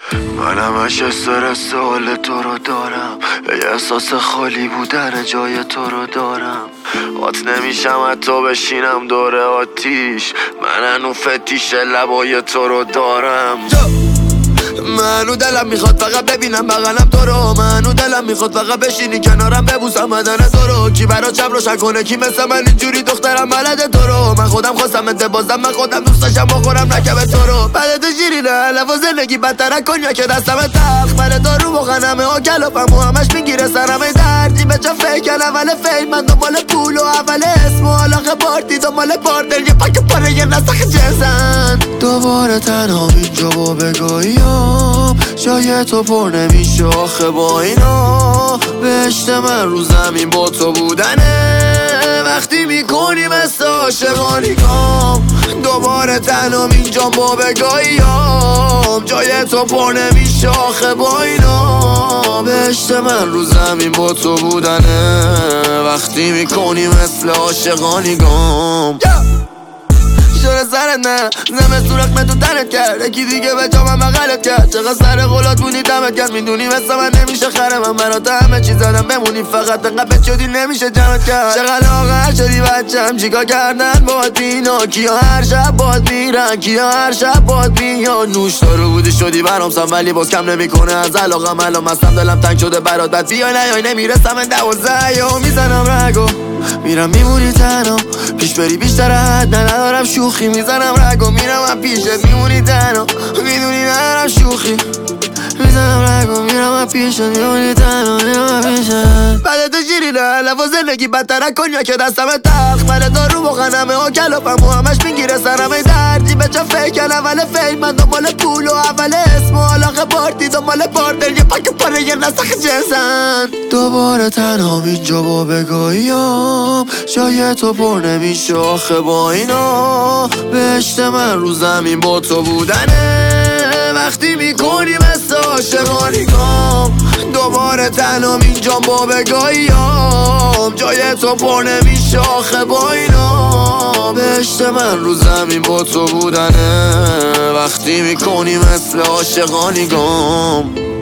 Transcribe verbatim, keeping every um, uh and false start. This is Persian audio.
من همش استرس حال تو رو دارم، احساس خالی بودن جای تو رو دارم. آت نمیشم حتی بشینم دور آتیش، من هنو فتیش لبای تو رو دارم. منو دلم میخواد فقط ببینم بغلم تو رو، منو دلم میخواد فقط بشینی کنارم ببوسم بدن تو رو. کی برا چپ روشن کنه کی مثل من اینجوری دخترم بلده تو رو. من خودم خواستم انت بازم من خودم دوست داشتم بخورم نکب تو رو. بعد تو شیرینه لب و زندگی بدتره کنیا که دستم تخت من تو رو بخنمه ها گلوپم و همش میگیره سرم دردی به جا فکر اول فیل من دنبال پول و اول اسم و علاقه پارتی دنبال پارتر یه پاک پاره یه نسخ جنسن. دوباره تنها اینجا با بگاهیم جای تو پر نمیشه آخه با اینا. بهشت من رو زمین با تو بودنه وقتی میکنی مثل عاشقانی کام. دوباره تنها اینجا با بگاهیم جای تو پر نمیشه آخه با اینا. بهشت من رو زمین با تو بودنه وقتی میکنی مثل عاشقانی گام. شور سرت نه زمه سورخ من تو تنت کرد یکی دیگه به جا من بغلت کرد. چقدر سر غلات بونی دمت کرد میدونی مثل من نمیشه خره من برات همه چیز زدم بمونی فقط انقدر شدی نمیشه جمعت کرد. چقدر لاغر شدی بچم چیکار کردن باید بینا کیا هر شب باید میرن کیا هر شب باید میان. نوش دارو بودی شدی برام سم ولی باز کم نمیکنه از علاقم الان مستم دلم تنگ شده برات بد بیای نیای نمیرسم من دوازده یا میزنم رگو میرم میمونی تنها پیش بری بیشتر حد ندارم شوخی میزنم رگو میرم من پیشت میمونی تنها میدونی ندارم شوخی میزنم رگو میرم من پیشت میمونی تنها میرم من پیشت. بعد تو شیرینه لب و زندگی بدتره کنیا که دستم تخت من تو رو بخنمه ها گلوپم و همش میگیره سرم دردی به جا فکر اول فیل من دنبال پول و اول اسم و علاقه پارتی دنبال پارتر یه پاک پاره یه نسخ جنسن. دوباره تنها اینجا با بگاهیم جای تو پر نمیشه آخه با اینا. بهشت من رو زمین با تو بودنه وقتی میکنی مثل عاشقانی کام. دوباره تنها اینجا با بگاهیم جای تو پر نمیشه آخه با اینا. بهشت من رو زمین با تو بودنه وقتی میکنی مثل عاشقانی گام.